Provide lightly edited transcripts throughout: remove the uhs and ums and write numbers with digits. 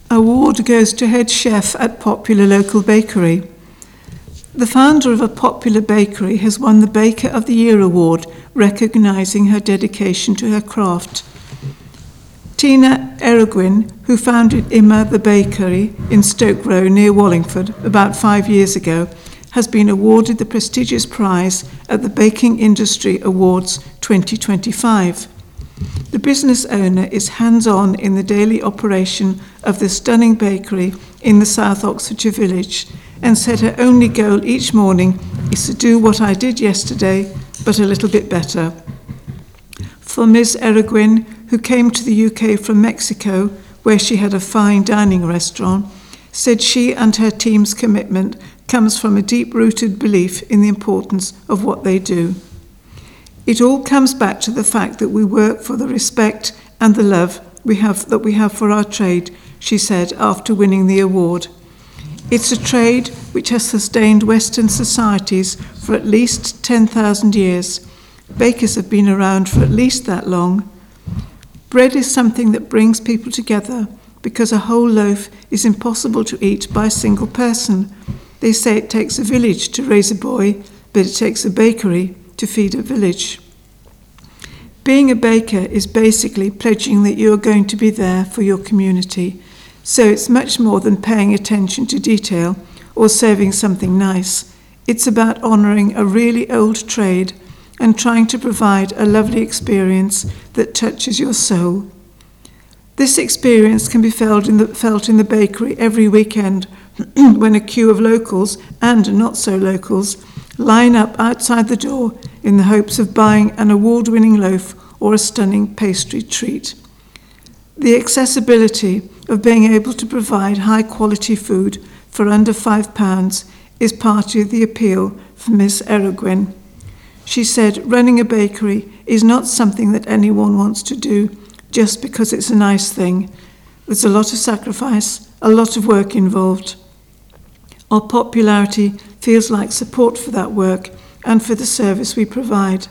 Award goes to head chef at popular local bakery. The founder of a popular bakery has won the Baker of the Year award, recognising her dedication to her craft. Tina Erogwin, who founded Imma the Bakery in Stoke Row near Wallingford about 5 years ago, has been awarded the prestigious prize at the Baking Industry Awards 2025. The business owner is hands-on in the daily operation of the stunning bakery in the South Oxfordshire village, and said her only goal each morning is to do what I did yesterday, but a little bit better. For Ms. Erogwin, who came to the UK from Mexico, where she had a fine dining restaurant, said she and her team's commitment comes from a deep-rooted belief in the importance of what they do. It all comes back to the fact that we work for the respect and the love we have for our trade, she said after winning the award. It's a trade which has sustained Western societies for at least 10,000 years. Bakers have been around for at least that long. Bread is something that brings people together because a whole loaf is impossible to eat by a single person. They say it takes a village to raise a boy, but it takes a bakery to feed a village. Being a baker is basically pledging that you are going to be there for your community. So it's much more than paying attention to detail or serving something nice. It's about honouring a really old trade and trying to provide a lovely experience that touches your soul. This experience can be felt in the bakery every weekend when a queue of locals and not so locals line up outside the door in the hopes of buying an award-winning loaf or a stunning pastry treat. The accessibility of being able to provide high-quality food for under £5 is part of the appeal for Miss Erogwin. She said running a bakery is not something that anyone wants to do just because it's a nice thing. There's a lot of sacrifice, a lot of work involved. Our popularity feels like support for that work and for the service we provide.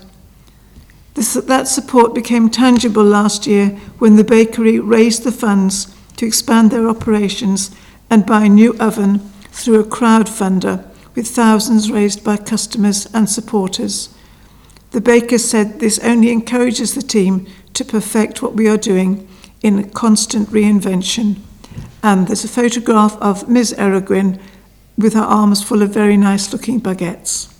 That support became tangible last year when the bakery raised the funds to expand their operations and buy a new oven through a crowdfunder, with thousands raised by customers and supporters. The bakers said this only encourages the team to perfect what we are doing in a constant reinvention. And there's a photograph of Ms. Erogwin with her arms full of very nice looking baguettes.